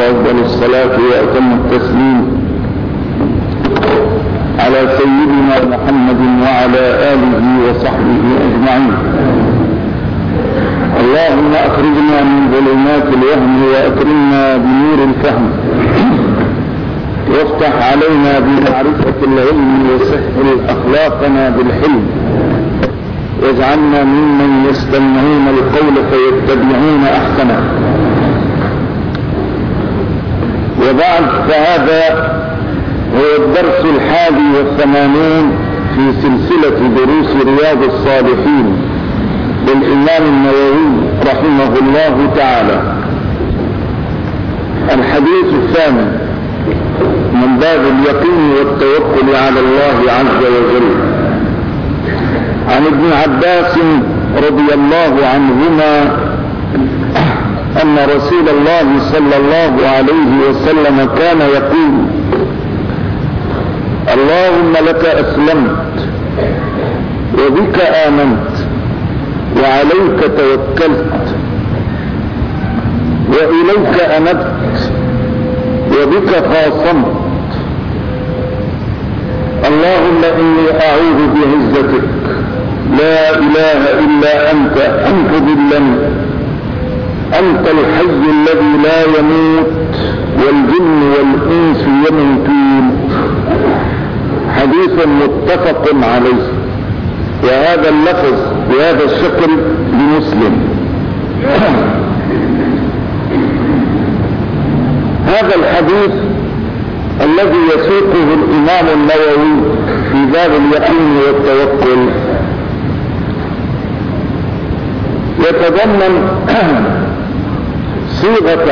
وأفضل الصلاة وأتم التسليم على سيدنا محمد وعلى آله وصحبه أجمعين. اللهم أخرجنا من ظلمات الوهم وأكرمنا بنور الفهم، وافتح علينا بمعرفة العلم وسهل أخلاقنا بالحلم، واجعلنا ممن يستمعون القول فيتبعون أحسنه. وبعد، فهذا هو الدرس 81 في سلسلة دروس رياض الصالحين للإمام النووي رحمه الله تعالى. الحديث الثامن من باب اليقين والتوكل على الله عز وجل، عن ابن عباس رضي الله عنهما أن رسول الله صلى الله عليه وسلم كان يقول: اللهم لك أسلمت وبك آمنت وعليك توكلت وإليك أنبت وبك خاصمت. اللهم إني أعوذ بعزتك لا إله إلا أنت أن تضلني، أنت الحي الذي لا يموت والجن والإنس يموتون. حديث متفق عليه، وهذا اللفظ بهذا الشكل لمسلم. هذا الحديث الذي يسوقه الإمام النووي في باب اليقين والتوكل يتضمن صيغة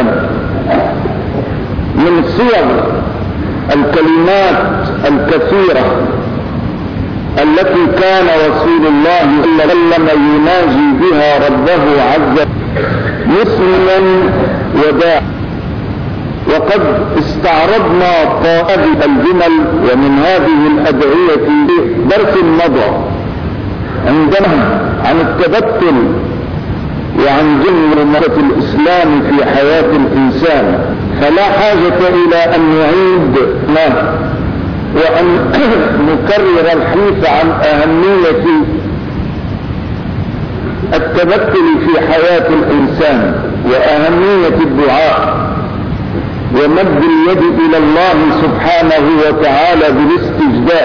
من صيغ الكلمات الكثيرة التي كان رسول الله صلى الله عليه وسلم يناجي بها ربه عز وجل مسلما وداعيا. وقد استعرضنا هذه الجمل ومن هذه الأدعية في درس مضى عندنا عن التبتل وعن جملة الإسلام في حياة الإنسان، فلا حاجة إلى أن نعيد وأن نكرر الحديث عن أهمية التبتل في حياة الإنسان وأهمية الدعاء ومد اليد إلى الله سبحانه وتعالى بالاستجداء.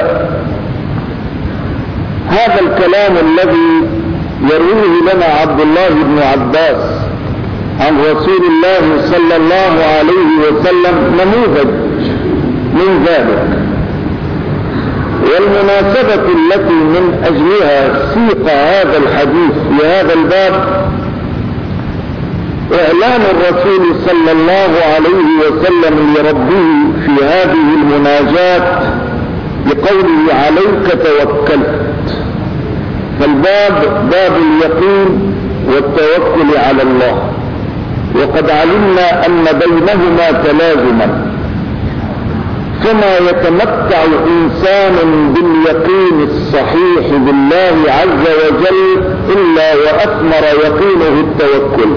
هذا الكلام الذي يرويه لنا عبد الله بن عباس عن رسول الله صلى الله عليه وسلم نموذج من ذلك. والمناسبة التي من أجلها سيق هذا الحديث في هذا الباب إعلان الرسول صلى الله عليه وسلم لربه في هذه المناجاة بقوله: عليك توكلت. فالباب باب اليقين والتوكل على الله، وقد علمنا أن بينهما تلازما، فما يتمتع إنسان باليقين الصحيح بالله عز وجل إلا وأثمر يقينه التوكل.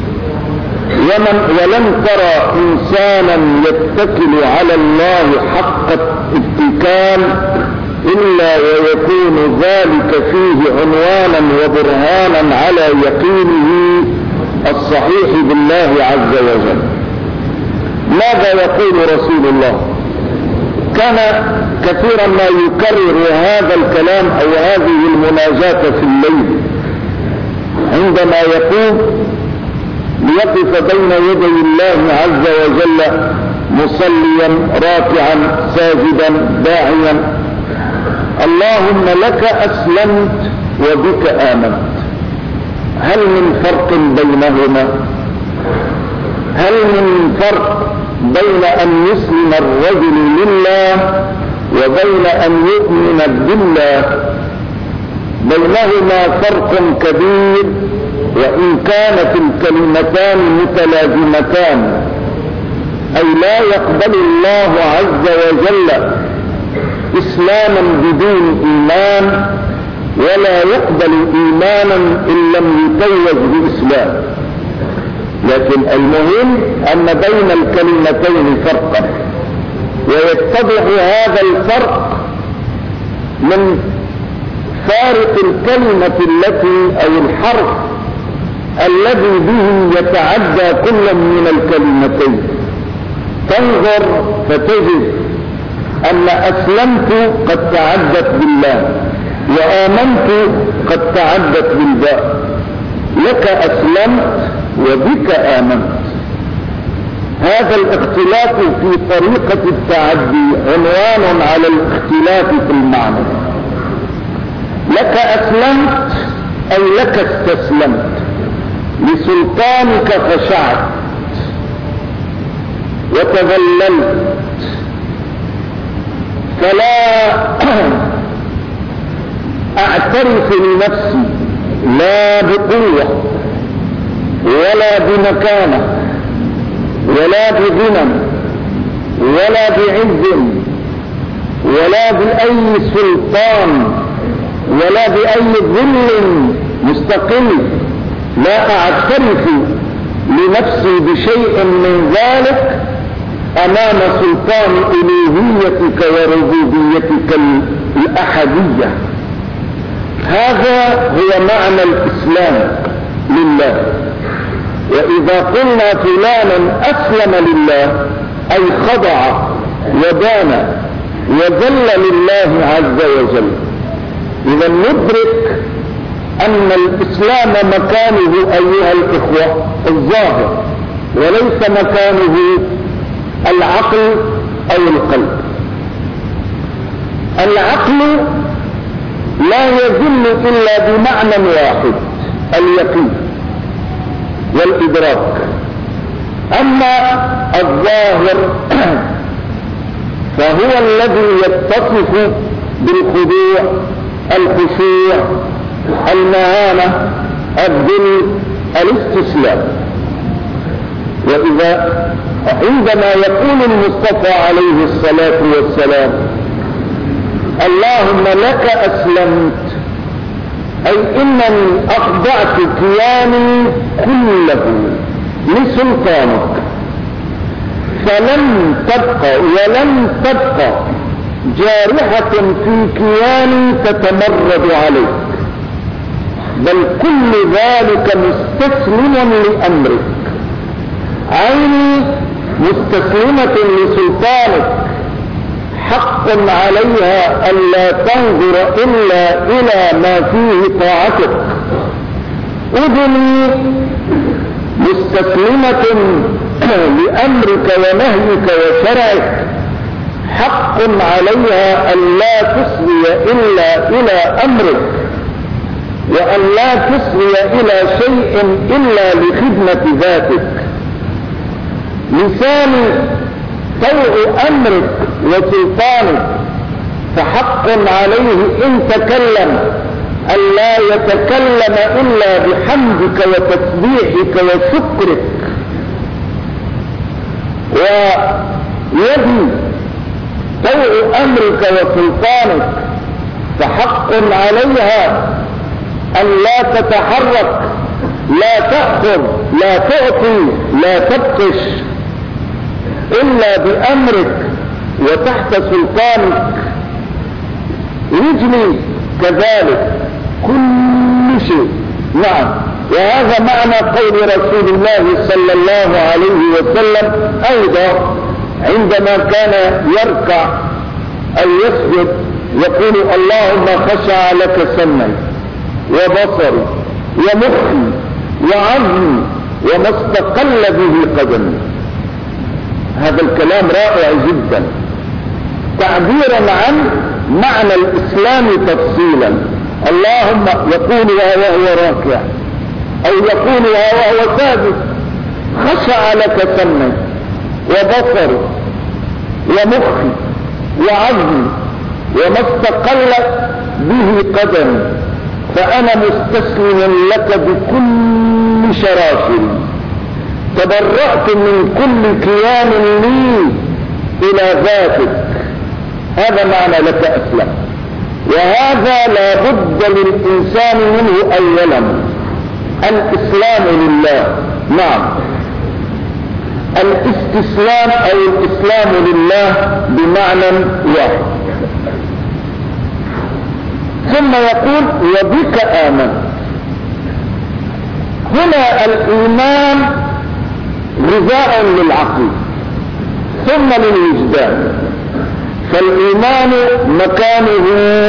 ولم ترى إنسانا يتكل على الله حق الاتكال إلا ويكون ذلك فيه عنوانا وبرهانا على يقينه الصحيح بالله عز وجل. ماذا يقول رسول الله؟ كان كثيرا ما يكرر هذا الكلام أو هذه المناجاة في الليل عندما يقوم ليقف بين يدي الله عز وجل مصليا راكعا ساجدا داعيا: اللهم لك أسلمت وبك آمنت. هل من فرق بينهما؟ هل من فرق بين أن يسلم الرجل لله وبين أن يؤمن بالله؟ بينهما فرق كبير، وإن كانت الكلمتان متلازمتان، أي لا يقبل الله عز وجل إسلاما بدون إيمان، ولا يقبل إيمانا إن لم يتوج بإسلام. لكن المهم أن بين الكلمتين فرقا، ويتضح هذا الفرق من فارق الكلمة التي أو الحرف الذي به يتعدى كل من الكلمتين. تنظر فتجد أن أسلمت قد تعدت بالله، وآمنت قد تعدت بالباء. لك أسلمت وبك آمنت. هذا الاختلاف في طريقة التعدي عنوان على الاختلاف في المعنى. لك أسلمت أي لك استسلمت، لسلطانك خشعت وتذللت، فلا أعترف لنفسي لا بقوة ولا بمكانة ولا بغنى ولا بعز ولا بأي سلطان ولا بأي ذل مستقل. لا أعترف لنفسي بشيء من ذلك أمام سلطان ألوهيتك وربوبيتك الأحدية. هذا هو معنى الإسلام لله. وإذا قلنا فلان أسلم لله أي خضع ودان وذل لله عز وجل. إذا ندرك أن الإسلام مكانه أيها الإخوة الظاهر، وليس مكانه العقل أو القلب. العقل لا يذل إلا بمعنى واحد، اليقين والإدراك. أما الظاهر فهو الذي يتصف بالخضوع، الخشوع، المهانة، الذل، الاستسلام. وإذا عندما يقول المصطفى عليه الصلاة والسلام اللهم لك أسلمت، أي إنني أخضعت كياني كله لسلطانك، فلن تبقى ولن تبقى جارحة في كياني تتمرد عليك، بل كل ذلك مستسلما لأمرك. عيني مستسلمة لسلطانك، حق عليها ألا تنظر إلا إلى ما فيه طاعتك. أذني مستسلمة لأمرك ونهيك وشرعك، حق عليها ألا تصغي إلا إلى أمرك، وأن لا تصغي إلى شيء إلا لخدمة ذاتك. لساني طوع أمرك وسلطانك، فحق عليه إن تكلم أن لا يتكلم إلا بحمدك وتسبيحك وشكرك. ويدي طوع أمرك وسلطانك، فحق عليها أن لا تتحرك، لا تأخذ، لا تعطي، لا تبطش إلا بأمرك وتحت سلطانك. رجلي كذلك، كل شيء. نعم، وهذا معنى قول رسول الله صلى الله عليه وسلم أيضا عندما كان يركع أو يسجد يقول اللهم خشع لك سمعي وبصري ومخي وعظمي وما استقل به قدمي. هذا الكلام رائع جدا، تعبيرا عن معنى الإسلام تفصيلا. اللهم يقولها وهو راكع أو يقولها وهو ساجد، خشع لك سمعي وبصري ومخي وعظمي وما استقل به قدمي، فأنا مستسلم لك بكل شراشري، تبرأت من كل كيان لي إلى ذاتك. هذا معنى لك أسلم، وهذا لا بد للإنسان منه أولا، الإسلام لله. نعم، الاستسلام أو الإسلام لله بمعنى واحد. ثم يقول وبك آمن. هنا الإيمان غذاء للعقل ثم للوجدان، فالإيمان مكانه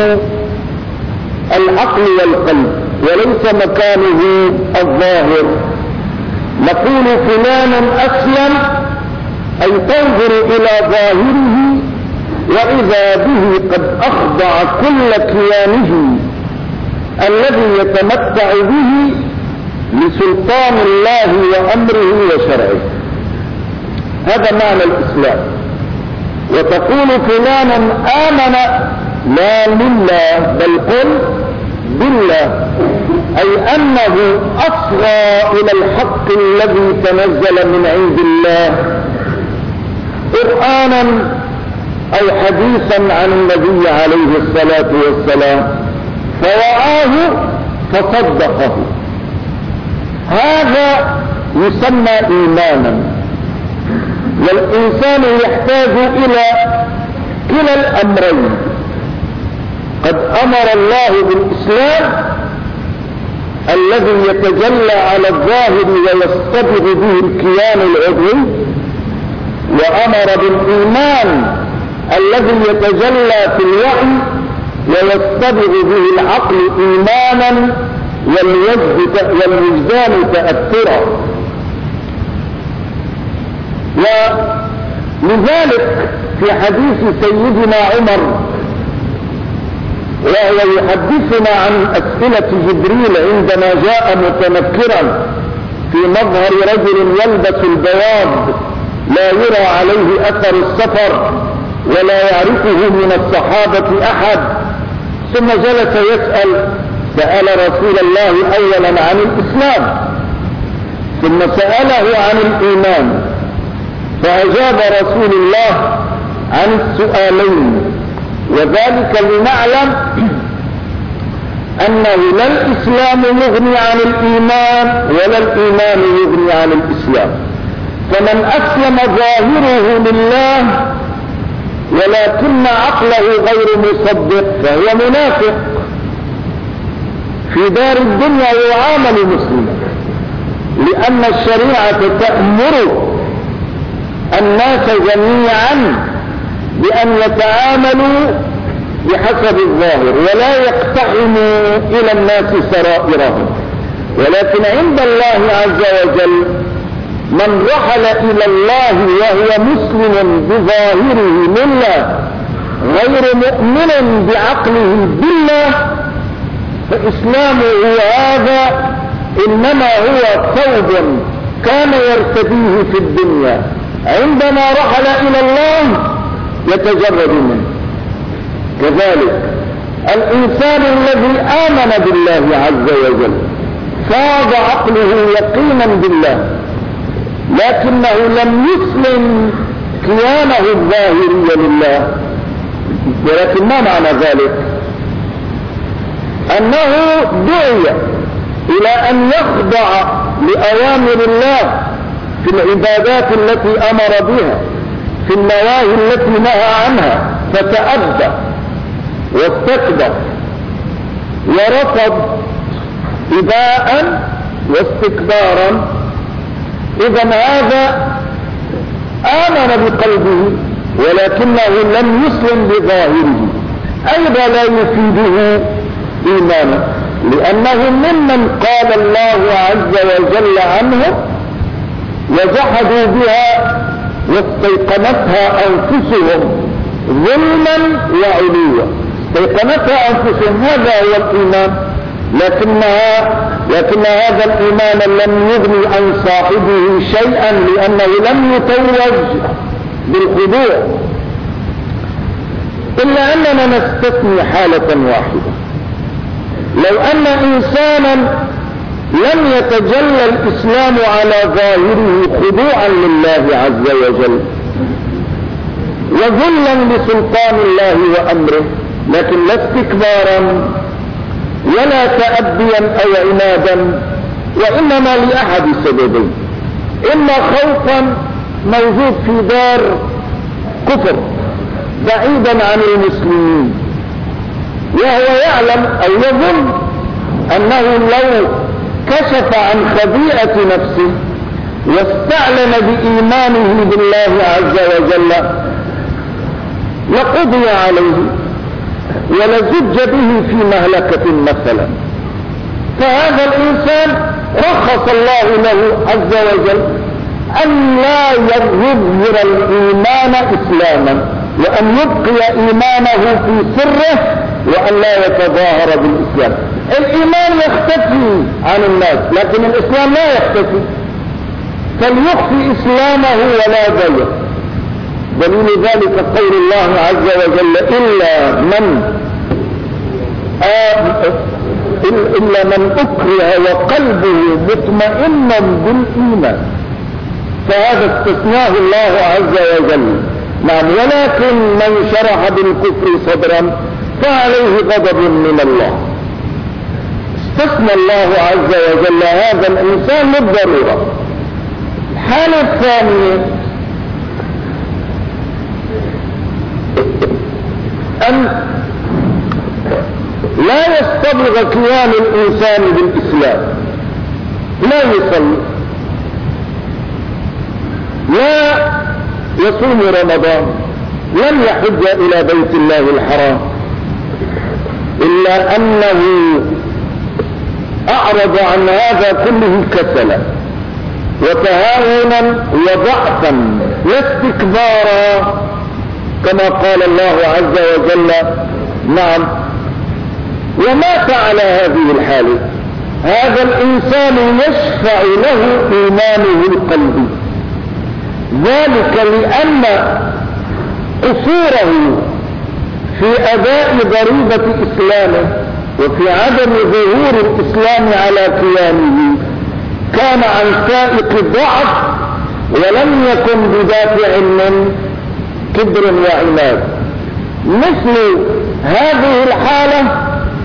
العقل والقلب وليس مكانه الظاهر. نقول فلان أسلم أي تنظر إلى ظاهره وإذا به قد أخضع كل كيانه الذي يتمتع به لسلطان الله وأمره وشرعه. هذا معنى الإسلام. وتقول فلان آمن لا لله بل قل بالله، أي أنه أصغى إلى الحق الذي تنزل من عند الله قرآنا أو حديثا عن النبي عليه الصلاة والسلام فوعاه فصدقه. هذا يسمى إيمانا. والإنسان يحتاج إلى كلا الأمرين. قد أمر الله بالإسلام الذي يتجلى على الظاهر ويصطبغ به الكيان العضوي، وأمر بالإيمان الذي يتجلى في الوحي ويصطبغ به العقل إيمانا والوجدان تأثرا. ولذلك في حديث سيدنا عمر وهو يحدثنا عن أسئلة جبريل عندما جاء متنكرا في مظهر رجل يلبس البياض لا يرى عليه أثر السفر ولا يعرفه من الصحابة أحد، ثم جلس سأل رسول الله أولا عن الإسلام ثم سأله عن الإيمان، فأجاب رسول الله عن السؤالين، وذلك لنعلم أنه لا الإسلام يغني عن الإيمان ولا الإيمان يغني عن الإسلام. فمن أسلم ظاهره لله ولكن عقله غير مصدق فهو منافق. في دار الدنيا يعامل مسلما لأن الشريعة تأمر الناس جميعا بأن يتعاملوا بحسب الظاهر ولا يقتحموا إلى الناس سرائرهم. ولكن عند الله عز وجل من رحل إلى الله وهو مسلم بظاهره لله غير مؤمن بعقله بالله فإسلامه هذا إنما هو ثوب كان يرتديه في الدنيا، عندما رحل إلى الله يتجرد منه. كذلك الإنسان الذي آمن بالله عز وجل فاض عقله يقينا بالله لكنه لم يسلم كيانه الظاهري لله. ولكن ما معنى ذلك؟ أنه دعي إلى أن يخضع لأوامر الله في العبادات التي أمر بها في النواهي التي نهى عنها فتأدى واستكبر ورفض إباء واستكبارا. إذن هذا آمن بقلبه ولكنه لم يسلم بظاهره، أيضا لا يفيده إيمانا، لأنه ممن قال الله عز وجل عنه وجحدوا بها واستيقنتها أنفسهم ظلما وعلوا. استيقنتها أنفسهم هذا هو الإيمان، لكن هذا الإيمان لم يغني عن صاحبه شيئا لأنه لم يتوج بالخضوع. إلا أننا نستثني حالة واحدة، لو أن إنسانا لم يتجلى الإسلام على ظاهره خضوعا لله عز وجل وذلا لسلطان الله وأمره، لكن لا استكبارا ولا تأديا أو عنادا، وإنما لأحد سببين: إما خوفا موجود في دار كفر بعيدا عن المسلمين، وهو يعلم أو يظن أنه لو كشف عن خبيئة نفسه واستعلن بإيمانه بالله عز وجل لقضي عليه ولزج به في مهلكة مثلا. فهذا الإنسان رخص الله له عز وجل أن لا يظهر الإيمان إسلاما، وأن يبقي إيمانه في سره، وأن لا يتظاهر بالإسلام. الإيمان يختفي عن الناس لكن الإسلام لا يختفي، فليخفي إسلامه ولا ضيق. دليل ذلك قول الله عز وجل إلا من أكره وقلبه مطمئن بالإيمان، فهذا استثناه الله عز وجل. نعم، ولكن من شرح بالكفر صدرا فعليه غضب من الله. استثنى الله عز وجل هذا الإنسان للضرورة. الحالة الثانية أن لا يستبغ قيام الإنسان بالإسلام، لا يصلي، لا يصوم رمضان، لم يحج إلى بيت الله الحرام، إلا أنه أعرض عن هذا كله كسلا وتهاونا وضعفا واستكبارا، كما قال الله عز وجل. نعم، ومات على هذه الحالة. هذا الإنسان يشفع له إيمانه القلبي، ذلك لأن قصوره في أداء ضريبة إسلامه وفي عدم ظهور الإسلام على كيانه كان عن سائق ضعف، ولم يكن بدافع من كبر وعناد. مثل هذه الحالة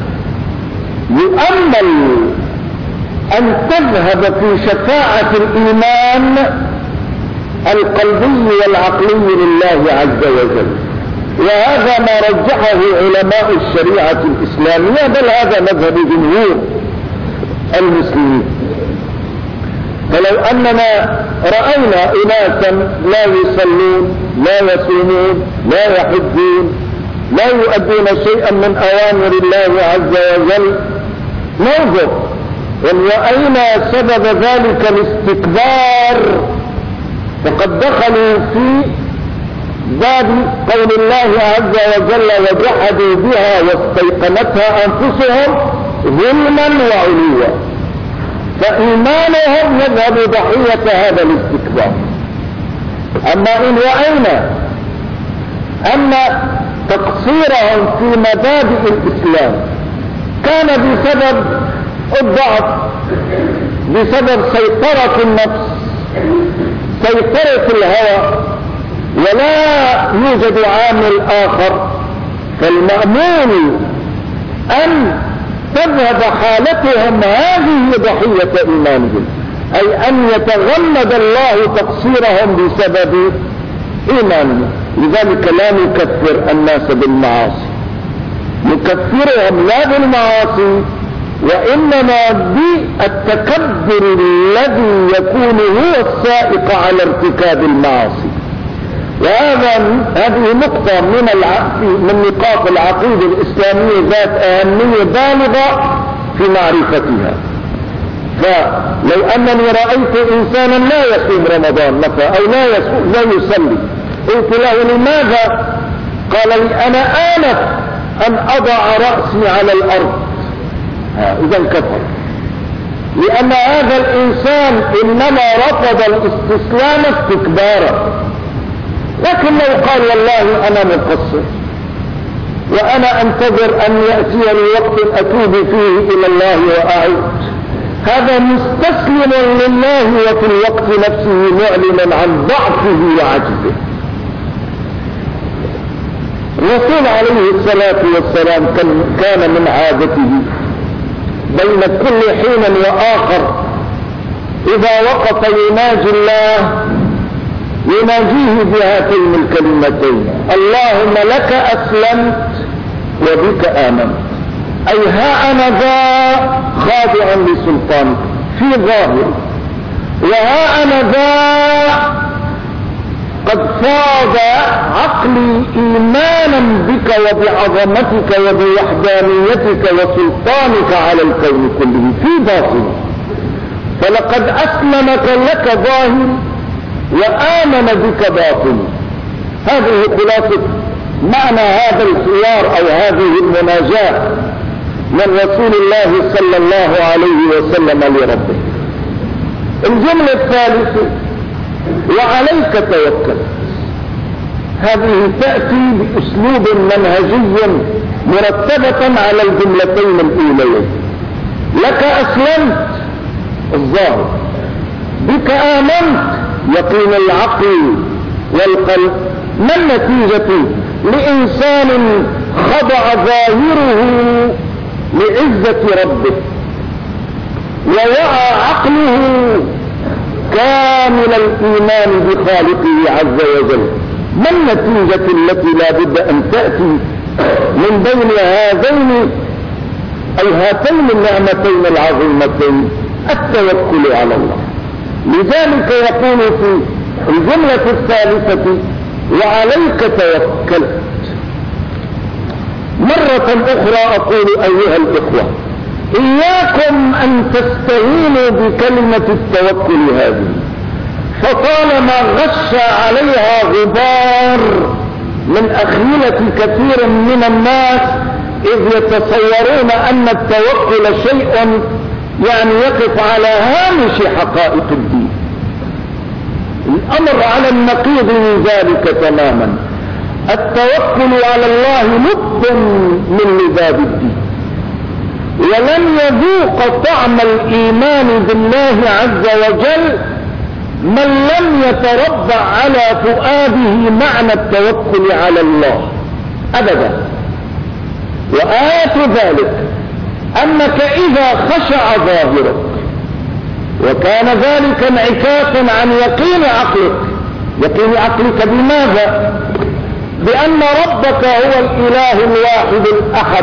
يؤمل أن تذهب في شفاعة الإيمان القلبي والعقلي لله عز وجل، وهذا ما رجحه علماء الشريعة الإسلامية، بل هذا مذهب جمهور المسلمين. فلو أننا رأينا أناسا لا يصلون، لا يصومون، لا يحجون، لا يؤدون شيئا من أوامر الله عز وجل، ننظر إن رأينا سبب ذلك الاستكبار، فقد دخلوا في باب قول الله عز وجل وجحدوا بها واستيقنتها أنفسهم ظلما وعلوا، فإيمانهم يذهب ضحية هذا الاستكبار. أما إن رأينا أن تقصيرهم في مبادئ الإسلام كان بسبب الضعف، بسبب سيطرة النفس، سيطرة الهوى، ولا يوجد عامل آخر، فالمأمون أن تذهب حالتهم هذه ضحية إيمانهم، أي أن يتغمد الله تقصيرهم بسبب إيمانهم. لذلك لا نكفر الناس بالمعاصي، نكفرهم لا بالمعاصي وإنما بالتكبر الذي يكون هو السائق على ارتكاب المعاصي. هذه نقطة من نقاط العقيدة الإسلامية ذات أهمية بالغة في معرفتها. فلو أنني رأيت إنسانا لا يصوم رمضان مثلا أو لا يصلي، قلت له لماذا؟ قال لي أنا آلف أن أضع رأسي على الأرض، إذا كفر، لأن هذا الإنسان إنما رفض الاستسلام استكبارا. لكن لو قال والله أنا مقصر وأنا أنتظر أن يأتيني وقت أتوب فيه إلى الله وأعود، هذا مستسلم لله وفي الوقت نفسه معلنا عن ضعفه وعجزه. الرسول عليه الصلاة والسلام كان من عادته بين كل حين وآخر إذا وقف يناجي الله ويناجيه بهاتين الكلمتين: اللهم لك أسلمت وبك آمنت. أي ها أنا ذا خاضع لسلطانك في ظاهر، وها أنا ذا قد فاض عقلي إيمانا بك وبعظمتك وبوحدانيتك وسلطانك على الكون كله في باطن. فلقد أسلمك لك ظاهر وآمن بك باطن. هذه خلاصة معنى هذا الحوار أو هذه المناجاة من رسول الله صلى الله عليه وسلم لربه. الجملة الثالثة: وعليك توكل. هذه تأتي بأسلوب منهجي مرتبة على الجملتين الأوليين. لك أسلمت الظاهر، بك آمنت يقين العقل والقلب. ما النتيجة لإنسان خضع ظاهره لعزة ربه ووعى عقله كامل الإيمان بخالقه عز وجل؟ ما النتيجة التي لا بد أن تأتي من بين هاتين النعمتين العظيمتين؟ التوكل على الله. لذلك يقول في الجملة الثالثة: وعليك توكلت. مرة أخرى أقول أيها الإخوة: إياكم أن تستهينوا بكلمة التوكل هذه، فطالما غش عليها غبار من أخيلة كثير من الناس، إذ يتصورون أن التوكل شيء يعني يقف على هامش حقائق الدين. الأمر على النقيض من ذلك تماما. التوكل على الله لب من لباب الدين، ولن يذوق طعم الإيمان بالله عز وجل من لم يتربع على فؤاده معنى التوكل على الله أبدا. وآية ذلك أنك إذا خشع ظاهرك وكان ذلك انعكاسا عن يقين عقلك. يقين عقلك بماذا؟ بأن ربك هو الإله الواحد الأحد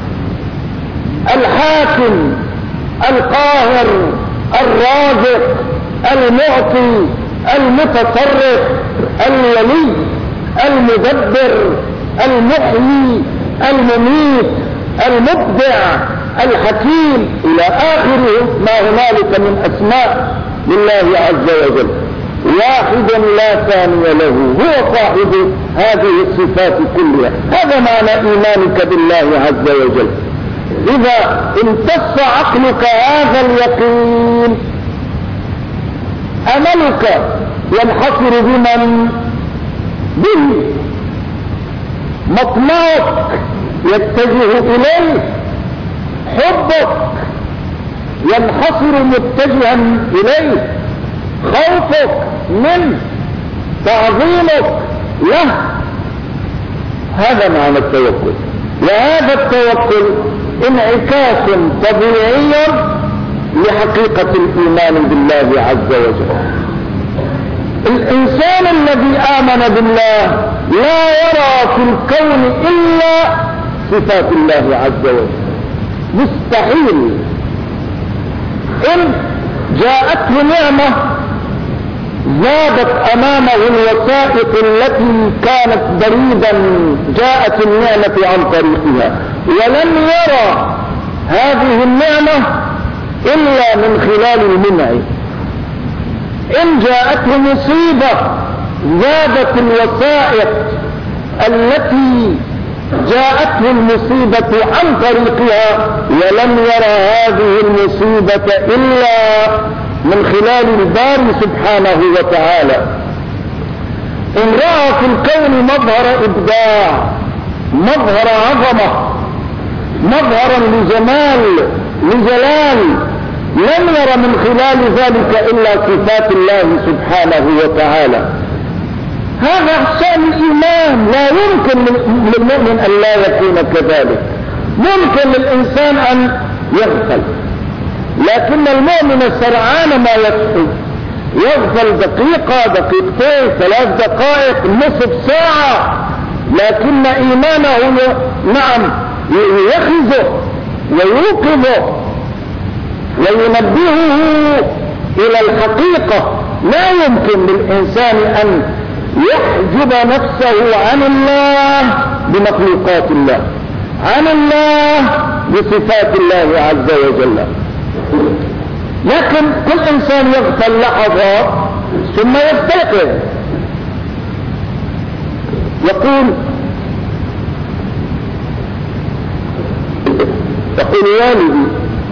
الحاكم القاهر الرازق المعطي المتصرف الولي المدبر المحيي المميت المبدع الحكيم إلى آخره ما هنالك من أسماء لله عز وجل. واحد لا ثاني له، هو صاحب هذه الصفات كلها. هذا معنى إيمانك بالله عز وجل. إذا امتص عقلك هذا اليقين، أملك ينحصر بمن؟ به. مطمعك يتجه إليه، حبك ينحصر متجها إليه، خوفك منه، تعظيمك له. هذا معنى التوكل. وهذا التوكل انعكاس طبيعي لحقيقة الإيمان بالله عز وجل. الإنسان الذي آمن بالله لا يرى في الكون إلا صفات الله عز وجل. مستحيل. إن جاءته نعمة زادت أمامه الوسائط التي كانت بريدا، جاءت النعمة عن طريقها، ولن يرى هذه النعمة إلا من خلال المنع. إن جاءته مصيبة زادت الوسائط التي جاءته المصيبة عن طريقها، ولم يرى هذه المصيبة إلا من خلال الباري سبحانه وتعالى. إن رأى في الكون مظهر إبداع، مظهر عظمة، مظهرا لجمال لجلال، لم ير من خلال ذلك إلا صفات الله سبحانه وتعالى. هذا أحسان الإيمان. لا يمكن للمؤمن أن لا يكون كذلك. ممكن للإنسان أن يغفل، لكن المؤمن السرعان ما يكفي يغفل دقيقة، دقيقتين، 3 دقائق، نصف ساعة، لكن إيمانه نعم يخزه ويوقظه وينبهه إلى الحقيقة. لا يمكن للإنسان أن يحجب نفسه عن الله بمخلوقات الله، عن الله بصفات الله عز وجل. لكن كل إنسان يغفل لحظات ثم يستيقظ يقول والدي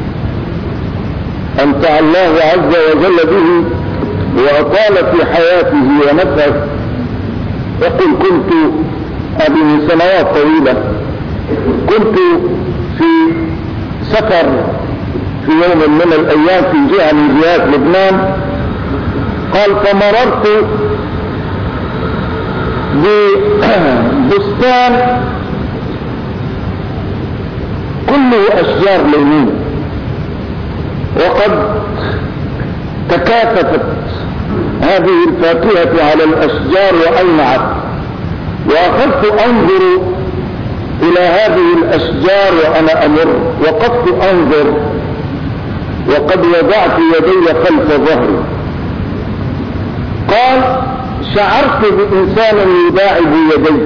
أمتع الله عز وجل به وأطال في حياته ونفعه. يقول كنت من سنوات طويلة كنت في سفر في يوم من الأيام في جهة من جهات لبنان، قال فمررت ببستان كله أشجار ليمون، وقد تكاثفت هذه الفاكهة على الأشجار وألمعت، وأخذت أنظر إلى هذه الأشجار وأنا أمر، وقفت أنظر وقد وضعت يدي خلف ظهري. قال شعرت بإنسان يداعب يدي،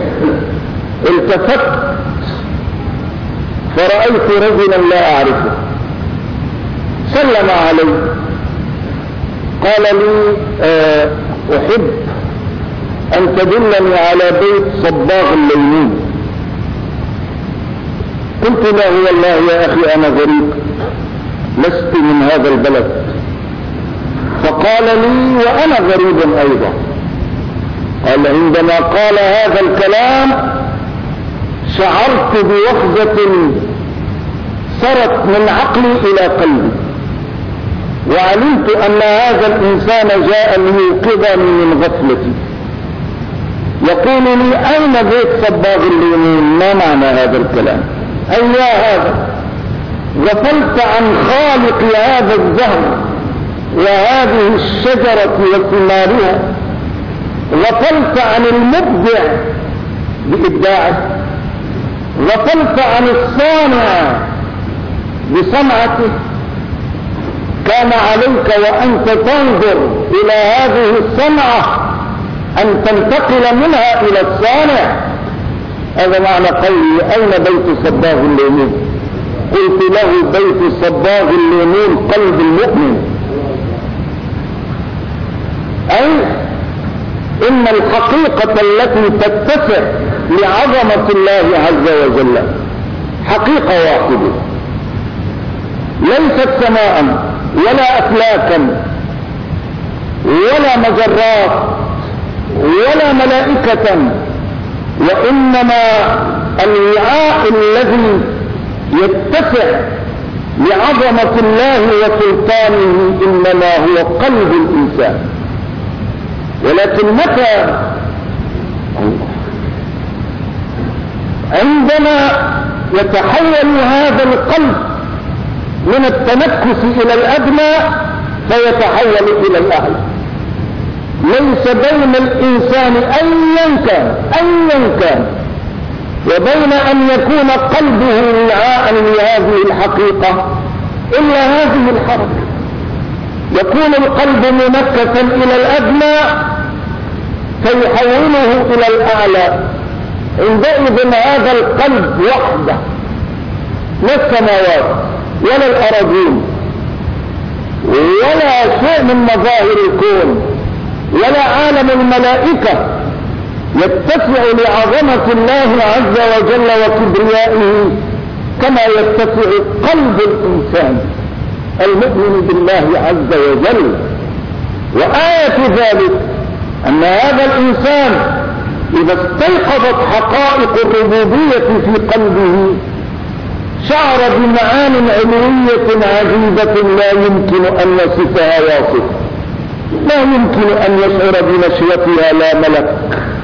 التفت فرأيت رجلا لا أعرفه، سلم علي، قال لي أحب أن تدلني على بيت صباغ الليمون. قلت له والله يا أخي أنا غريب لست من هذا البلد. فقال لي وأنا غريب أيضا. قال عندما قال هذا الكلام شعرت بوخزة سرت من عقلي إلى قلبي، وعلمت أن هذا الإنسان جاء ليوقظني من غفلتي. يقول لي أين بيت صباغ الليمون؟ ما معنى هذا الكلام؟ أي يا هذا غفلت عن خالق هذا الزهر وهذه الشجرة وثمارها، غفلت عن المبدع بإبداعه، غفلت عن الصانع بصنعته. كان عليك وأنت تنظر إلى هذه الصنعة أن تنتقل منها إلى الصانع. هذا معنى قولي أين بيت صباغ الليمون؟ قلت له بيت صباغ الليمون قلب المؤمن. أي إن الحقيقة التي تتسع لعظمة الله عز وجل حقيقة واحدة، ليست سماء ولا أفلاكا ولا مجرات ولا ملائكة، وإنما الوعاء الذي يتسع لعظمة الله وسلطانه إنما هو قلب الإنسان. ولكن متى عندما يتحول هذا القلب من التنكس إلى الأدنى فيتحول إلى الأعلى. ليس بين الإنسان أيا كان وبين أن يكون قلبه وعاء لهذه الحقيقة إلا هذه الحركة. يكون القلب منكسا إلى الأدنى فيحوله إلى الأعلى. عندئذ هذا القلب وحده، لا السماوات ولا الأراضين ولا شيء من مظاهر الكون ولا عالم الملائكة يتسع لعظمة الله عز وجل وكبريائه كما يتسع قلب الإنسان المؤمن بالله عز وجل. وآية ذلك أن هذا الإنسان إذا استيقظت حقائق الربوبية في قلبه شعر بمعان علوية عجيبة لا يمكن أن يصفها واصف، لا يمكن أن يشعر بنشوتها لا ملك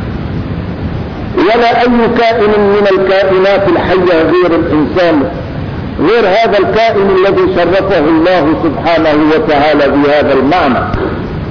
ولا أي كائن من الكائنات الحية غير الإنسان، غير هذا الكائن الذي شرفه الله سبحانه وتعالى بهذا المعنى.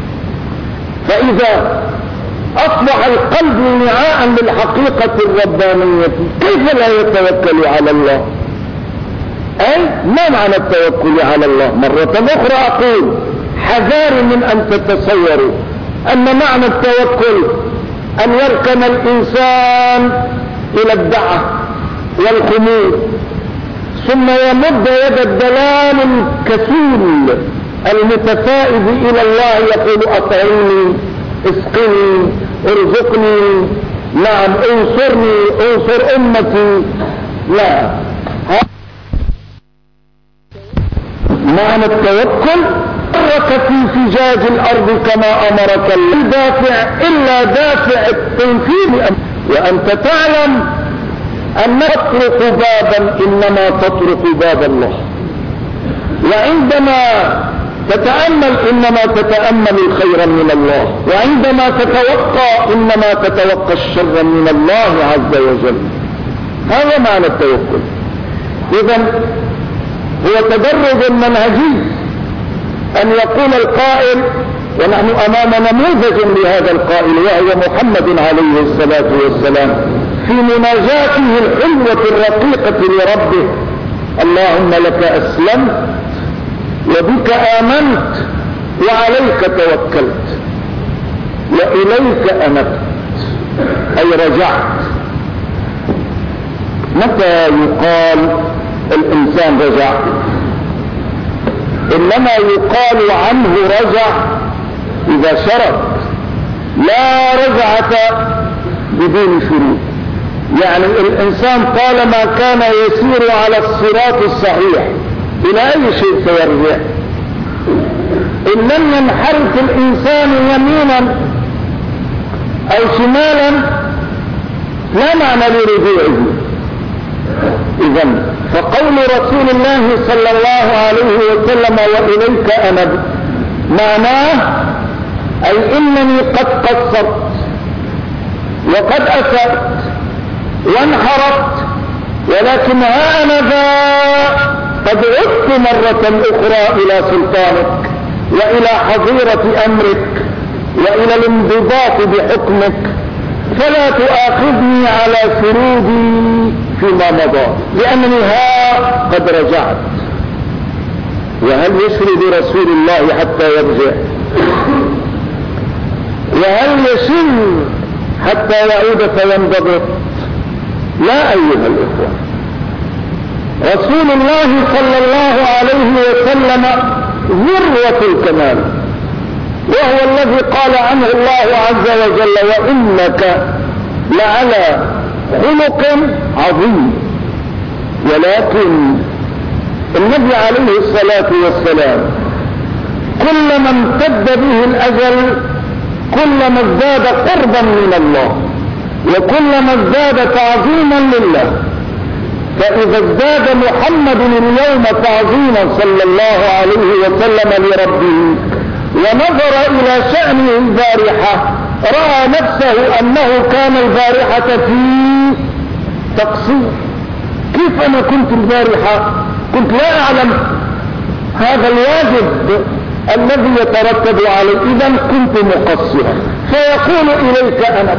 فإذا أصبح القلب وعاء للحقيقة الربانية كيف لا يتوكل على الله؟ أي ما معنى التوكل على الله؟ مرة أخرى أقول حذار من أن تتصوروا أن معنى التوكل أن يركن الإنسان إلى الدعة والخمول ثم يمد يد الدلال الكسول المتفائز إلى الله يقول أطعمني اسقني ارزقني نعم انصرني انصر أمتي. لا، معنى التوكل تحرك في فجاج الأرض كما أمرك الدافع إلا دافع التنفيذ، وأنت تعلم أن تطرق بابا إنما تطرق باب الله، وعندما تتأمل إنما تتأمل الخير من الله، وعندما تتوقع إنما تتوقع الشر من الله عز وجل. هذا معنى التوكل. إذن هو تدرج منهجي أن يقول القائل، ونحن أمام نموذج لهذا القائل وهو محمد عليه الصلاة والسلام في مناجاته الحلوة الرقيقة لربه: اللهم لك أسلمت وبك آمنت وعليك توكلت وإليك أنبت، أي رجعت. متى يقال الإنسان رجع؟ إنما يقال عنه رجع إذا شرط، لا رجعة بدون شروط. يعني الإنسان طالما كان يسير على الصراط الصحيح إلى أي شيء سيرجع. إن لم ينحرف الإنسان يمينا أو شمالا لا معنى لرجوعه. إذن فقول رسول الله صلى الله عليه وسلم وإليك أنب معناه أي إنني قد قصرت وقد أسأت وانحرفت، ولكن ها أنا ذا قد عدت مرة أخرى إلى سلطانك وإلى حظيرة أمرك وإلى الانضباط بحكمك، فلا تؤاخذني على فروضي فيما مضى، لأنني ها قد رجعت. وهل يشرد رسول الله حتى يرجع؟ وهل يشل حتى يعود فينضبط؟ لا أيها الإخوة، رسول الله صلى الله عليه وسلم ذروة الكمال، وهو الذي قال عنه الله عز وجل: وإنك لعلى خلق عظيم. ولكن النبي عليه الصلاة والسلام كلما امتد به الأجل كلما ازداد قربا من الله وكلما ازداد تعظيما لله. فإذا ازداد محمد اليوم تعظيما صلى الله عليه وسلم لربه ونظر إلى شأنه البارحة رأى نفسه أنه كان البارحة في تقصير. كيف أنا كنت البارحة كنت لا أعلم هذا الواجب الذي يترتب عليه، إذن كنت مقصرا. فيقول إليك أنا.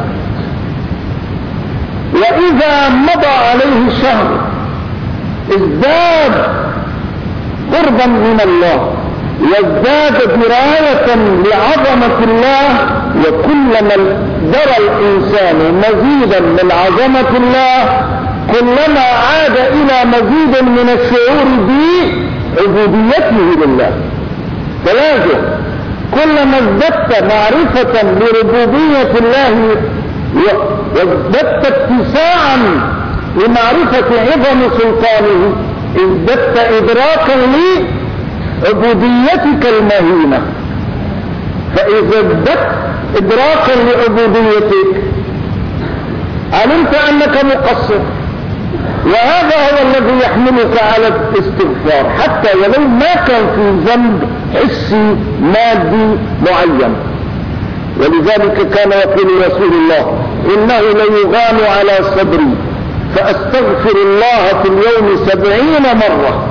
وإذا مضى عليه شهر ازداد قربا من الله وازداد دراية لعظمة الله، وكلما درى الإنسان مزيدا من عظمة الله كلما عاد إلى مزيد من الشعور بعبوديته لله. فلاجه كلما ازددت معرفة لربوبية الله وازددت اتساعا لمعرفة عظم سلطانه ازددت إدراكا لعبوديتك المهينة. فإذا ازددت إدراكا لعبوديتك علمت أنك مقصر، وهذا هو الذي يحملك على الاستغفار حتى ولو ما كان في ذنب حسي مادي معين. ولذلك كان يقول رسول الله: إنه ليغان على صدري فأستغفر الله في اليوم 70 مرة.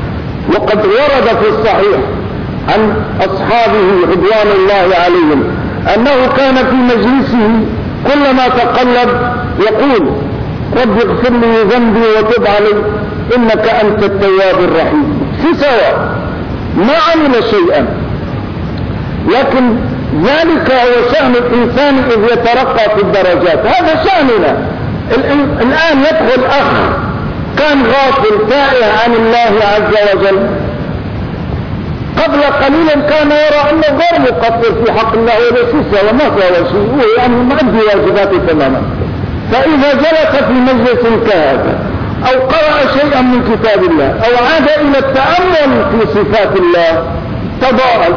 وقد ورد في الصحيح عن أصحابه رضوان الله عليهم أنه كان في مجلسه كلما تقلب يقول رب اغفر لي ذنبي وتب علي إنك أنت التواب الرحيم، في سواء ما عمل شيئا، لكن ذلك هو شأن الإنسان إذ يترقى في الدرجات. هذا شأننا الآن. يدخل أخ كان غافل تائه عن الله عز وجل، قبل قليل كان يرى أنه غير مقصر في حق الله وليس وما فهو شيء، يعني ما عنده واجباته تماما. فإذا جلس في مجلس كهذا أو قرأ شيئا من كتاب الله أو عاد إلى التأمل في صفات الله تضاءل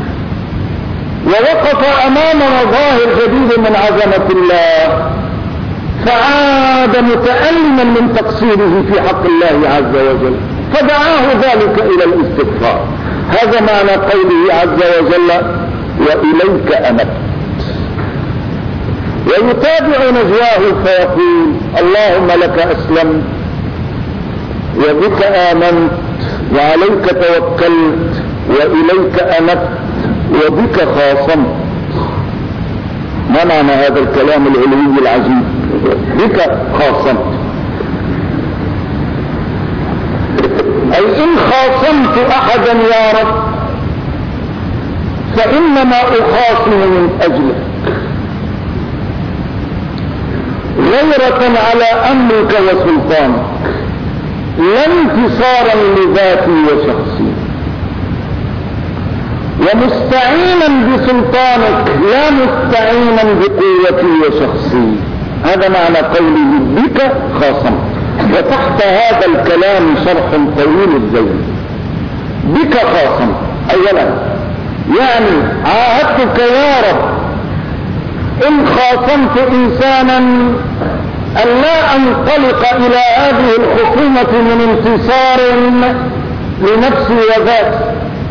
ووقف أمام مظاهر جديدة من عظمة الله، فعاد متألما من تقصيره في حق الله عز وجل، فدعاه ذلك إلى الاستغفار. هذا معنى قوله عز وجل وإليك أنبت. ويتابع نجواه فيقول اللهم لك أسلمت وبك آمنت وعليك توكلت وإليك أنبت وبك خاصمت. ما معنى هذا الكلام العلوي العجيب؟ بك خاصمت، أي إن خاصمت أحدا يا رب فإنما أخاصم من أجلك غيرة على أمرك وسلطانك، لا انتصارا لذاتي وشخصي، ومستعينا بسلطانك لا مستعينا بقوتي وشخصي. هذا معنى قوله بك خاصمت. وتحت هذا الكلام شرح طويل الزين. بك خاصمت اولا يعني عاهدتك يا رب ان خاصمت انسانا ان لا انطلق الى هذه الخصومة من انتصار لنفسي وذاتي،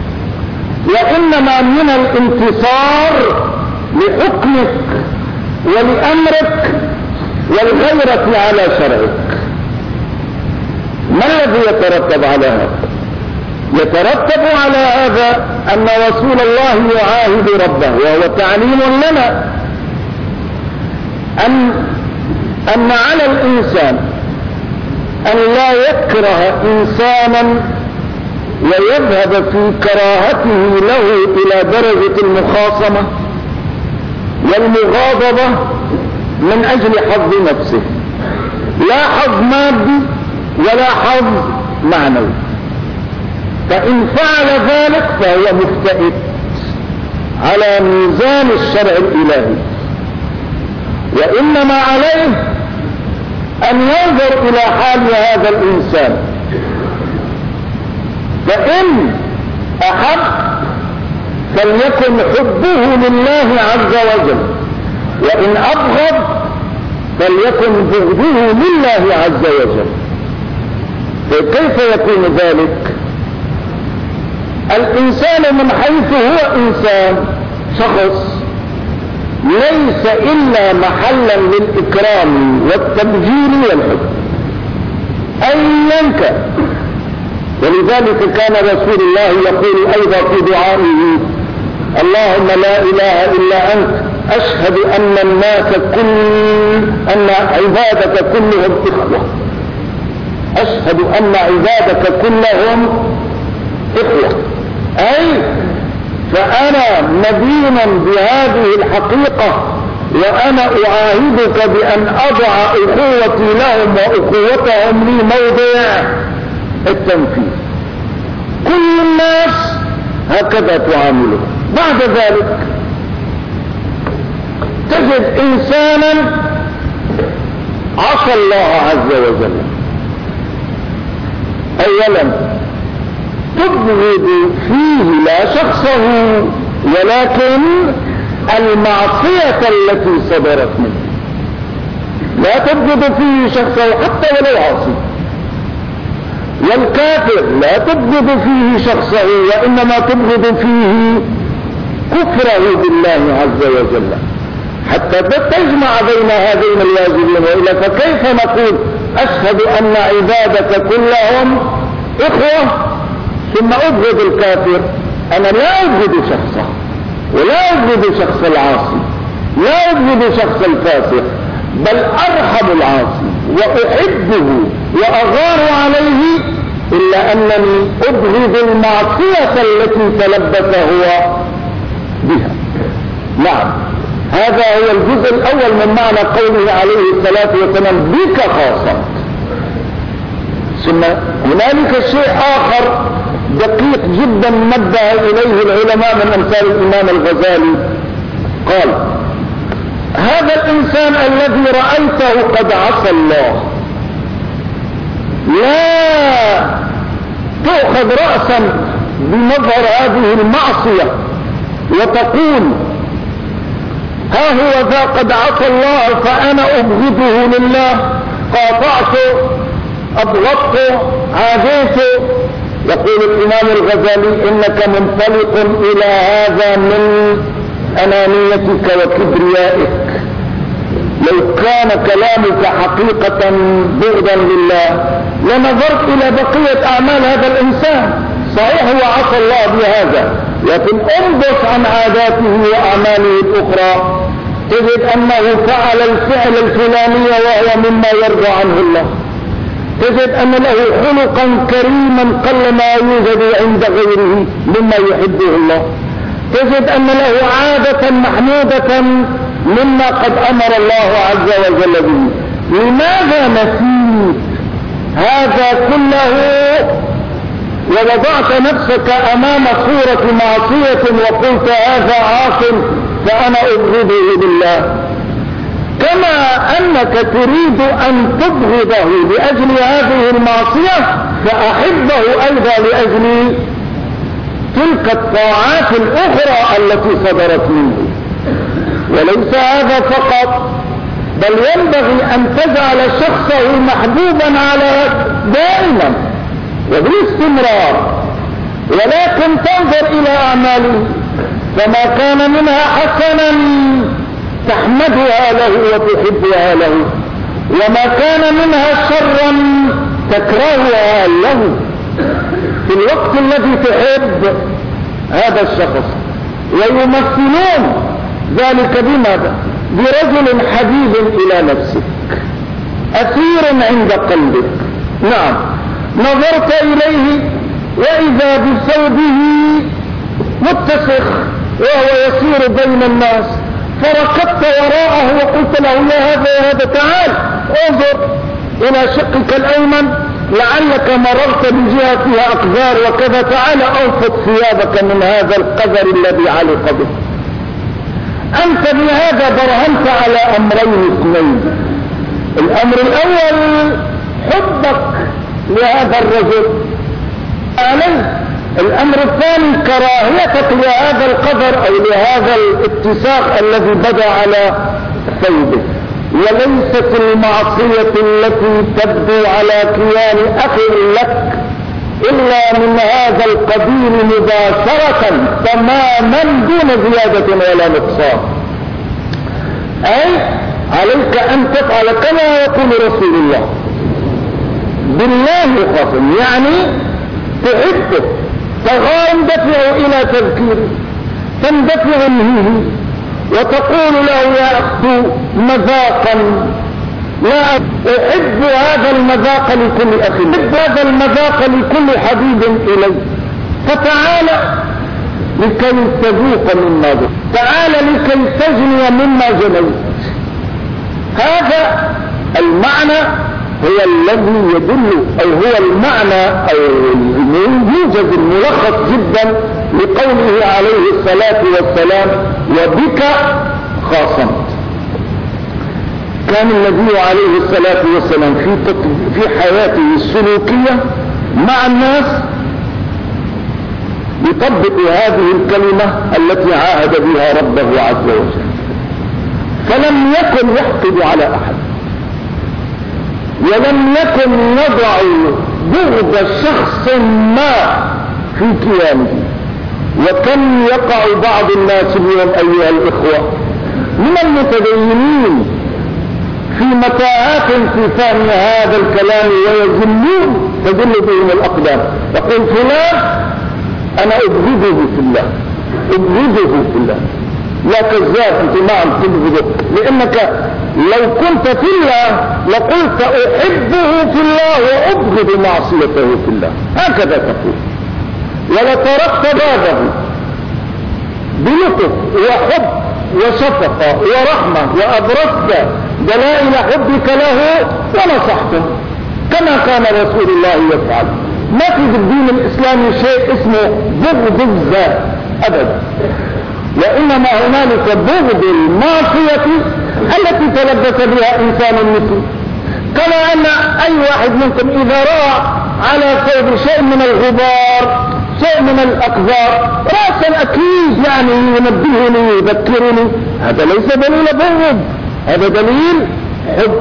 وانما من الانتصار لحكمك ولامرك والغيرة على شرعك. ما الذي يترتب على هذا؟ يترتب على هذا أن رسول الله يعاهد ربه، وهو تعليم لنا أن على الإنسان أن لا يكره إنسانا ويذهب في كراهته له إلى درجة المخاصمة والمغاضبة من أجل حظ نفسه، لا حظ مادي ولا حظ معنوي. فإن فعل ذلك فهو مفتئت على ميزان الشرع الإلهي، وإنما عليه أن ينظر إلى حال هذا الإنسان، فإن أحب فليكن حبه لله عز وجل، وإن أبغض فليكن بغضه لله عز وجل. فكيف يكون ذلك؟ الإنسان من حيث هو إنسان شخص ليس إلا محلا للإكرام والتبجيل والحب أيا كان. ولذلك كان رسول الله يقول أيضا في دعائه اللهم لا إله إلا أنت أشهد أن الناس أن عبادك كلهم إخوة، أشهد أن عبادك كلهم إخوة، أي فأنا مدينا بهذه الحقيقة، وأنا أعاهدك بأن أضع أخوتي لهم وأخوتهم لي موضع التنفيذ. كل الناس هكذا تعامله. بعد ذلك تجد إنسانا عصى الله عز وجل. أولا تبغض فيه لا شخصه ولكن المعصية التي صدرت منه. لا تبغض فيه شخصه حتى ولو عاصي. والكافر لا تبغض فيه شخصه وإنما تبغض فيه كفره بالله عز وجل، حتى تجمع بين هذين الواجبين. وإلا فكيف نقول أشهد أن عبادك كلهم إخوة ثم أبغض الكافر؟ أنا لا أبغض شخصه ولا أبغض شخص العاصي، لا أبغض شخص الفاسق، بل أرحم العاصي وأحبه وأغار عليه، إلا أنني أبغض المعصية التي تلبس هو بها. نعم، هذا هو الجزء الأول من معنى قوله عليه الصلاة والسلام بك خاصة. ثم هنالك شيء آخر دقيق جدا نبه إليه العلماء من أمثال الإمام الغزالي، قال هذا الإنسان الذي رأيته قد عصى الله لا تأخذ رأسا بمظهر هذه المعصية وتقول ها هو ذا قد عصى الله فأنا أبغضه لله، قاطعته، أبغضته، عاديته. يقول الإمام الغزالي إنك منطلق إلى هذا من أنانيتك وكبريائك. لو كان كلامك حقيقة بغضا لله لنظرت إلى بقية أعمال هذا الإنسان. صحيح هو عصى الله بهذا، لكن انبص عن عاداته وأعماله الأخرى تجد أنه فعل الفعل الفلاني وهو مما يرضى عنه الله، تجد أن له خلقا كريما قل ما يوجد عند غيره مما يحبه الله، تجد أن له عادة محمودة مما قد أمر الله عز وجل به. لماذا نسيت هذا كله ووضعت نفسك أمام صورة معصية وقلت هذا عاص فأنا أبغضه بالله؟ كما أنك تريد أن تبغضه لأجل هذه المعصية فأحبه أيضا لأجل تلك الطاعات الأخرى التي صدرت منه. وليس هذا فقط، بل ينبغي أن تجعل شخصه محبوبا على دائما وباستمرار، ولكن تنظر إلى أعماله، فما كان منها حسنا تحمدها له وتحبها له، وما كان منها شرا تكرهها له. في الوقت الذي تحب هذا الشخص ويمثلون ذلك بماذا؟ برجل حبيب إلى نفسك أثير عند قلبك. نعم، نظرت إليه وإذا بثوبه متسخ وهو يسير بين الناس، فركبت وراءه وقلت له يا هذا يا هذا تعال انظر إلى شقك الأيمن لعلك مررت بجهة فيها أقذار وكذا، تعال أنفض ثيابك من هذا القذر الذي علق به. أنت بهذا برهنت على أمرين اثنين: الأمر الأول حبك لهذا الرجل عليه، الأمر الثاني كراهيتك لهذا القدر أو لهذا الاتساق الذي بدا على ثوبه. وليست المعصية التي تبدو على كيان أخ لك إلا من هذا القبيل مباشرة تماما دون زيادة ولا نقصان. أي عليك أن تفعل كما يقول رسول الله بالله خصم، يعني تحبه، تندفع إلى تذكيره، تندفع منه وتقول له يا أخت مذاقا، لا أحب هذا المذاق لكل أخي، أحب هذا المذاق لكل حبيب إلي، فتعال لكي تذوق مما ذوق، تعال لكي تجني مما جنيت. هذا المعنى هو الذي يدل أو هو المعنى أو الموجز الملخص جدا لقوله عليه الصلاة والسلام وبك خاصمت. كان النبي عليه الصلاة والسلام في حياته السلوكية مع الناس يطبق هذه الكلمة التي عاهد بها ربه عز وجل، فلم يكن يحقد على أحد، ولم يكن يضع بغض شخص ما في كيانه. وكم يقع بعض الناس اليوم أيها الإخوة من المتدينين في متاهات في فهم هذا الكلام ويذلون تذل بهم الأقدام، يقول فلان أنا أبغضه في الله، ابغضه في الله. لا كذاب، انت ما عم تبغضه، لانك لو كنت في الله لقلت احبه في الله وابغض معصيته في الله، هكذا تقول. ولتركت بابه بلطف وحب وشفقة ورحمة وأبرزت دلائل حبك له ونصحته كما كان رسول الله يفعل. ما في بالدين الإسلامي شيء اسمه بغض الذات أبدا، وإنما هنالك بغض المعصية التي تلبس بها إنسان مثله. كما أن أي واحد منكم إذا رأى على ثوب شيء من الغبار، شيء من الأقذار، رأسا أكيد يعني ينبهني يذكرني، هذا ليس دليل بغض، هذا دليل حب.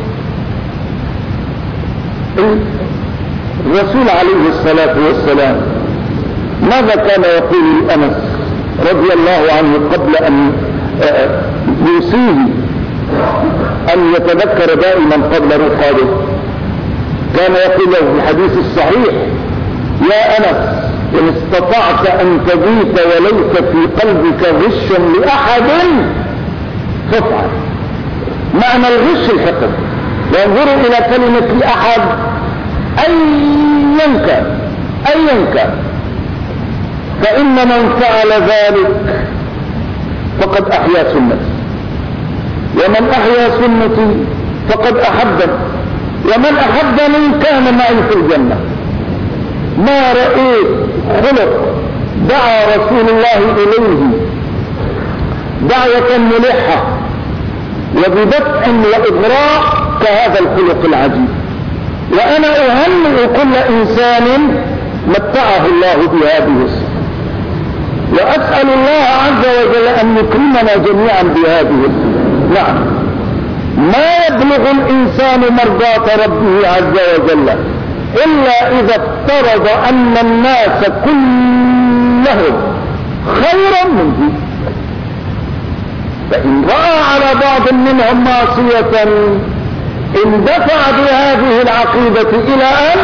الرسول عليه الصلاة والسلام ماذا كان يقول أنس رضي الله عنه قبل أن يوصيه أن يتذكر دائما قبل رحاله؟ كان يقول له في الحديث الصحيح: يا أنس، إن استطعت أن تبيت وليس في قلبك غش لأحد فافعل. معنى الغش الحقد. وانظروا إلى كلمة لأحد، أيا كان، فإن من فعل ذلك فقد أحيا سنتي، ومن أحيا سنتي فقد أحبني، ومن أحبني كان معي في الجنة. ما رأيت خلق دعا رسول الله إليه دعوة ملحة وبدفع وإغراء كهذا الخلق العجيب. وأنا أهنئ كل إنسان متعه الله بهذه الصفة، وأسأل الله عز وجل أن يكرمنا جميعا بهذه الصفة. نعم، ما يبلغ الإنسان مرضاة ربه عز وجل إلا إذا افترض أن الناس كلهم خيرا منه. فإن رأى على بعض منهم معصية اندفع بهذه العقيدة إلى أن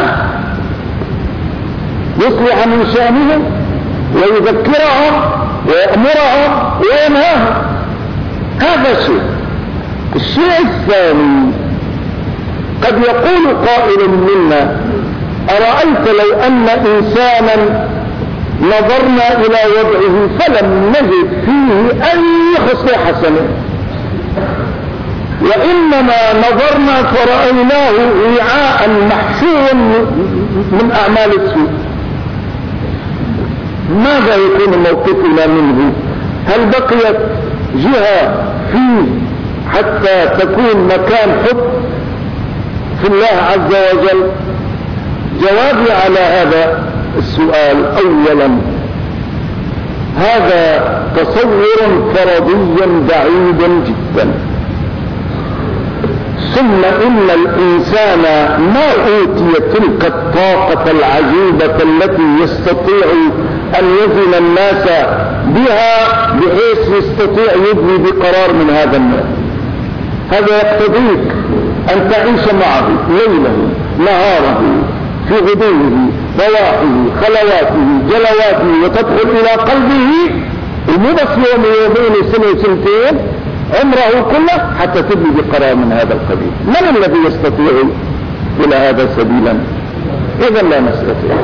يصلح من شأنهم ويذكرهم ويأمرهم وينهاهم. هذا شيء. الشيء الثاني، قد يقول قائل منا: أرأيت لو أن إنسانا نظرنا إلى وضعه فلم نجد فيه أي خصلة حسنة، وإنما نظرنا فرأيناه وعاء محشو من أعمال السوء، ماذا يكون موقفنا منه؟ هل بقيت جهة فيه حتى تكون مكان حب في الله عز وجل؟ جوابي على هذا السؤال: أولا، هذا تصور فرضي بعيد جدا، ثم إن الإنسان ما أوتي تلك الطاقة العجيبة التي يستطيع أن يزن الناس بها بحيث يستطيع يبني بقرار من هذا النوع. هذا يقتضيك أن تعيش معه ليله نهاره في غدوه رواحه خلواته جلواته، وتدخل إلى قلبه ومو بس يوم يومين سنة سنتين، عمره كله حتى تبني بقرار من هذا القبيل. من الذي يستطيع إلى هذا سبيلا؟ إذا لا نستطيع.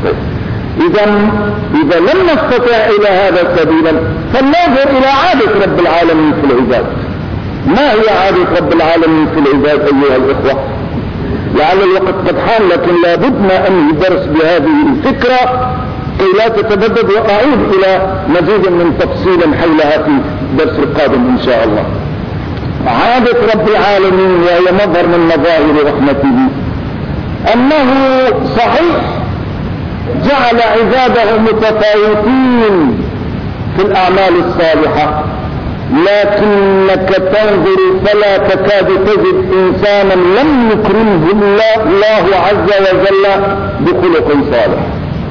إذا لم نستطيع إلى هذا سبيلا فلننظر إلى عادة رب العالمين في العباد. ما هي عادة رب العالمين في العباد أيها الإخوة؟ لعل الوقت قد حان، لكن لابدنا أن ندرس بهذه الفكرة كي لا تتبدد، وأعود إلى مزيد من تفصيل حولها في الدرس القادم إن شاء الله. عادة رب العالمين وهي مظهر من مظاهر رحمته أنه صحيح جعل عباده متفاوتين في الأعمال الصالحة، لكنك تنظر فلا تكاد تجد إنسانا لم يكرمه الله عز وجل بخلق صالح،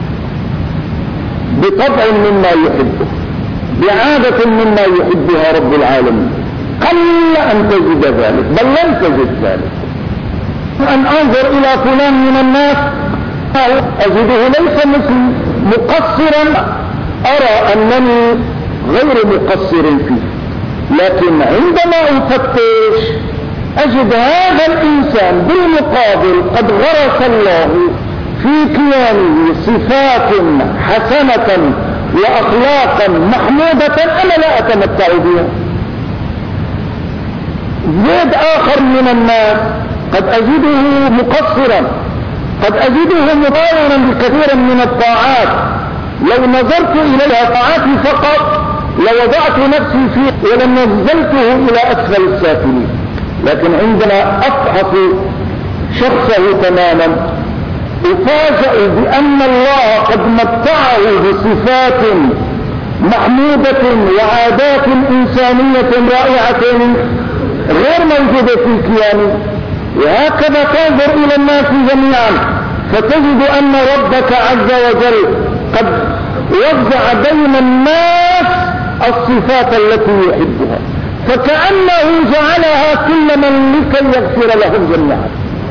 بطبع مما يحبه، بعادة مما يحبها رب العالمين. قل أن تجد ذلك، بل لن تجد ذلك. أن أنظر إلى فلان من الناس أجده ليس مثل مقصرا أرى أنني غير مقصر فيه، لكن عندما أفتش أجد هذا الإنسان بالمقابل قد غرس الله في كيانه صفات حسنة وأخلاقا محمودة أنا لا أتمتع بها. زيد آخر من الناس قد أجده مقصرا، قد أجده مضايرا بكثير من الطاعات، لو نظرت إليها طاعاتي فقط لوضعت نفسي فيه ولم نزلته إلى أسفل السافلين. لكن عندما أفحص شخصه تماما أفاجأ بأن الله قد متعه بصفات محمودة وعادات إنسانية رائعة غير موجودة في كيانه. وهكذا تنظر إلى الناس جميعا فتجد أن ربك عز وجل قد وزع بين الناس الصفات التي يحبها، فكأنه جعلها كل من لكي يغفر لهم جميعا.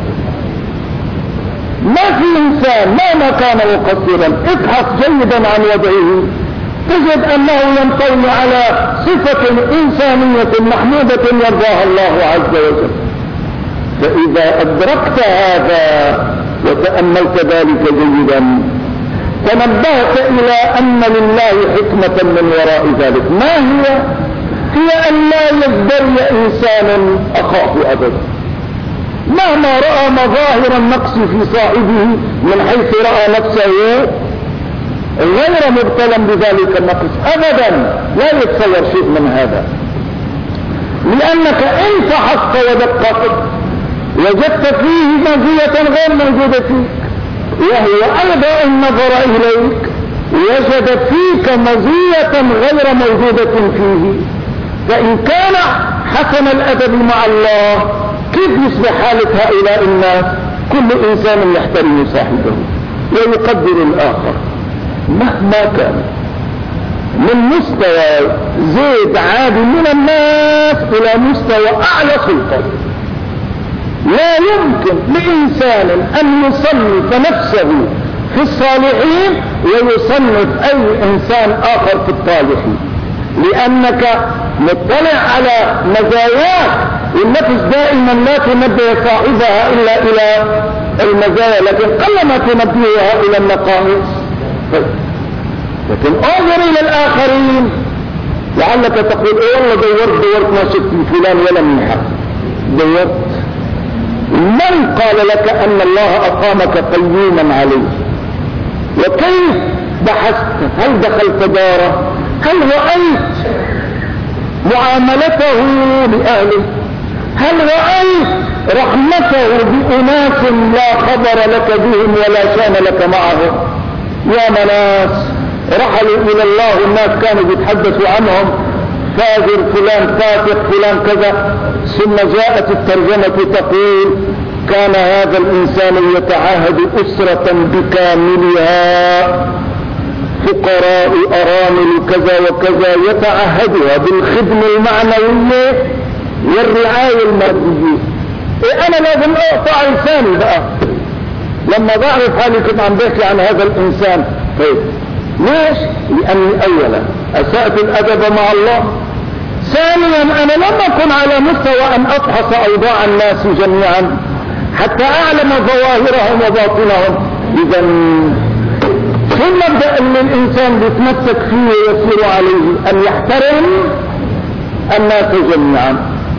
ما في إنسان مهما كان مقصرا ابحث جيدا عن وضعه تجد أنه ينطوي على صفة إنسانية محمودة يرضاها الله عز وجل. فإذا أدركت هذا وتأملت ذلك جيدا تنبهت إلى أن لله حكمة من وراء ذلك. ما هي أن لا يزدري إنسان أخاه أبدا، مهما رأى مظاهر النقص في صاحبه من حيث رأى نفسه غير مبتلا بذلك النقص أبدا، لا يتصور شيء من هذا، لأنك إن فحصت ودققت وجدت فيه مزية غير موجودة فيك، وهو أيضا إن نظر إليك وجد فيك مزية غير موجودة فيه. فإن كان حسن الأدب مع الله كيف يصبح حالة هؤلاء الناس؟ كل إنسان يحترم صاحبه ويقدر الآخر مهما كان، من مستوى زيد عادي من الناس إلى مستوى أعلى سلطة. لا يمكن لإنسان أن يصنف نفسه في الصالحين ويصنف أي إنسان آخر في الطالحين، لأنك مطلع على مزاياك، والنفس دائما لا تنبه صاحبها إلا إلى المزايا، لكن قلما تنبهها إلى النقائص. لكن انظر إلى الآخرين لعلك تقول إيه والله دورت ما شفت فلان ولم يحق. دورت من قال لك أن الله أقامك قيوما عليه؟ وكيف بحثت؟ هل دخلت داره؟ هل رأيت معاملته لأهله؟ هل رأيت رحمته بأناس لا خبر لك بهم ولا شان لك معهم؟ يا مناس رحلوا إلى الله، الناس كانوا يتحدثوا عنهم فاجر فلان فاسق فلان كذا، ثم جاءت الترجمة تقول كان هذا الإنسان يتعاهد أسرة بكاملها فقراء أرامل كذا وكذا، يتعهدها بالخدمة المعنوية والرعاية المادية. أنا لازم أقطع لساني بقى لما بعرف حالي كنت عم بحكي عن هذا الإنسان. طيب ليش؟ لأني أولا أسأت الأدب مع الله، ثانيا أنا لم أكن على مستوى أن أفحص أوضاع الناس جميعا حتى أعلم ظواهرهم وباطنهم. إذا ثم مبدأ أن الإنسان يتمسك فيه ويسير عليه أن يحترم الناس جميعا،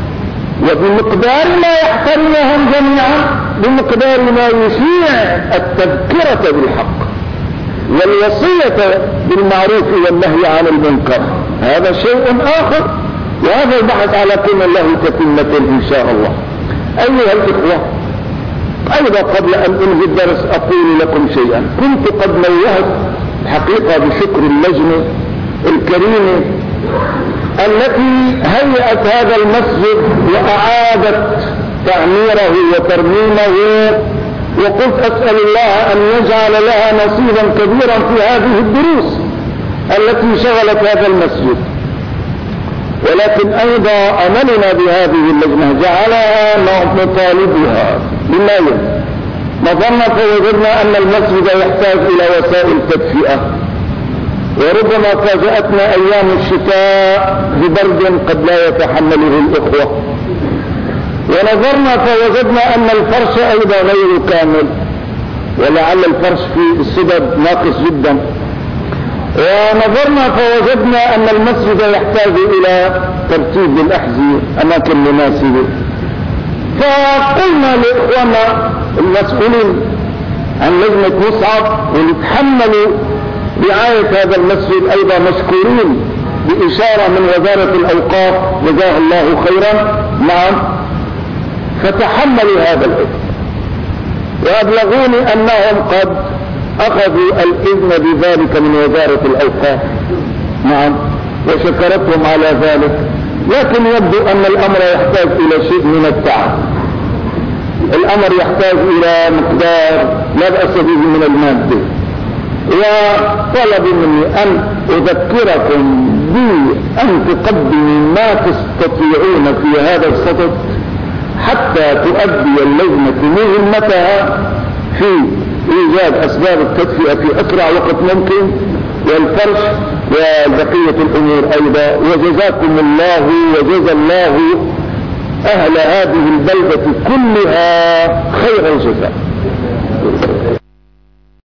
وبمقدار ما يحترمهم جميعا بمقدار ما يشيع التذكرة بالحق والوصية بالمعروف والنهي عن المنكر. هذا شيء آخر، وهذا البحث على كل الله تتمة إن شاء الله. أيها الإخوة، أيضا قبل أن أنهي الدرس أقول لكم شيئا. كنت قد نوهت حقيقة بشكر اللجنة الكريمة التي هيأت هذا المسجد وأعادت تعميره وترميمه، وقلت أسأل الله أن يجعل لها نصيبا كبيرا في هذه الدروس التي شغلت هذا المسجد. ولكن أيضا أملنا بهذه اللجنة جعلها نطالبها بما يلي. نظرنا فوجدنا أن المسجد يحتاج إلى وسائل تدفئة، وربما فاجأتنا أيام الشتاء ببرد قد لا يتحمله الإخوة. ونظرنا فوجدنا أن الفرش أيضا غير كامل، ولعل الفرش في السدد ناقص جدا. ونظرنا فوجدنا أن المسجد يحتاج إلى ترتيب الأحذية أماكن مناسبة. فقلنا لإخواننا المسؤولين عن لجنة مصعب ولتحملوا رعاية هذا المسجد أيضا مشكورين بإشارة من وزارة الأوقاف جزاه الله خيرا. نعم، فتحملوا هذا الإثم وأبلغوني أنهم قد أخذوا الإذن بذلك من وزارة الأوقاف. نعم، وشكرتهم على ذلك. لكن يبدو أن الأمر يحتاج إلى شيء من التعب، الأمر يحتاج إلى مقدار لا بأس به من المادة. وطلبوا مني أن أذكركم بأن تقدموا ما تستطيعون في هذا الصدد حتى تؤدي اللجنة مهمتها في إيجاد أسباب التدفئة في أسرع وقت ممكن، والفرش وبقية الأمور أيضا. وجزاكم الله وجزا الله أهل هذه البلدة كلها خير الجزاء.